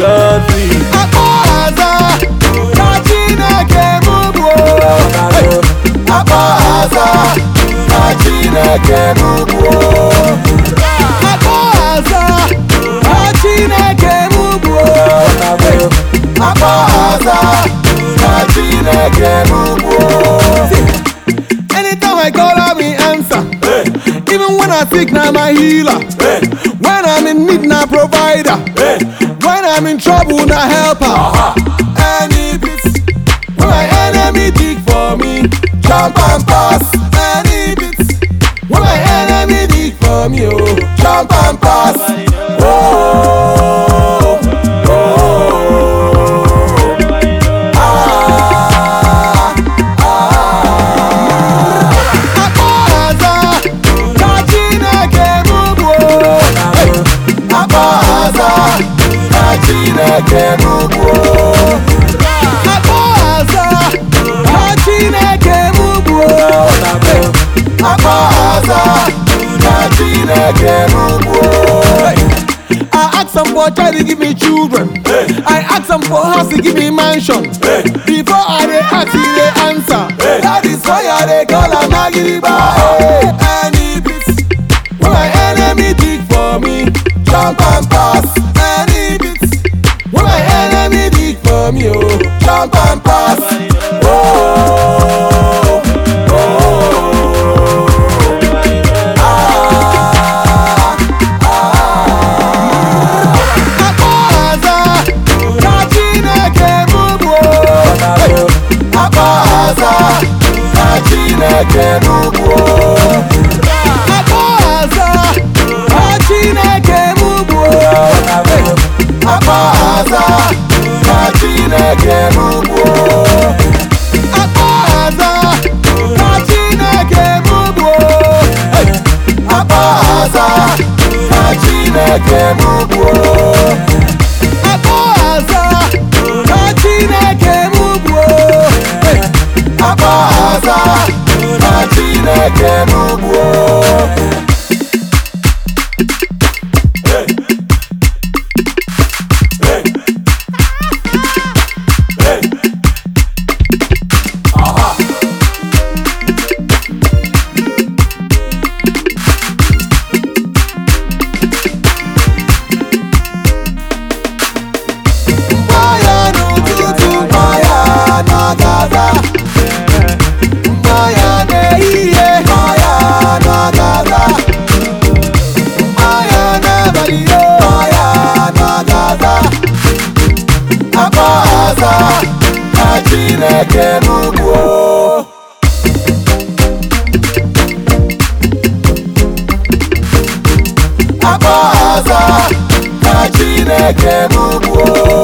lovely. Akpaza na Chineke mugbo. Akpaza na Chineke mugbo. Akpaza na Chineke mugbo. Akpaza na Chineke mugbo. Anytime I call her, me answer. Even when I sick, now my healer. When I'm in need, now provider. When I'm in trouble, now helper. Any bits when my enemy dig for me, jump and pass. Any bits when my enemy dig for me, oh, jump and pass. Oh, oh, ah, ah. Akpaza na Chineke mugbo. Akpaza na Chineke mugbo. Akpaza na Chineke mugbo. Akpaza na Chineke mugbo. I ask them for child to give me children. I ask them for house to give me mansion. Before I dey ask, they answer. That is why I dey call am Magiriba. Any bits when my enemy dig for me, jump and pass. Any bits when my enemy dig for me, oh, jump and pass. Oh, oh, ah, ah. Akpaza na Chineke mugbo. Akpaza na Chineke mugbo. Akpaza na Chineke mugbo. Akpaza na Chineke mugbo. Akpaza na Chineke mugbo. Akpaza na Chineke mugbo. Akpaza na Chineke mugbo. Akpaza na Chineke mugbo. Mbaya n'ụtụtụ, mbaya n'agaza. Mbaya n'ehihie, mbaya n'agaza. Mbaya n'abalị, mbaya n'agaza. Akpaza na Chineke mugbo. Akpaza na Chineke mugbo.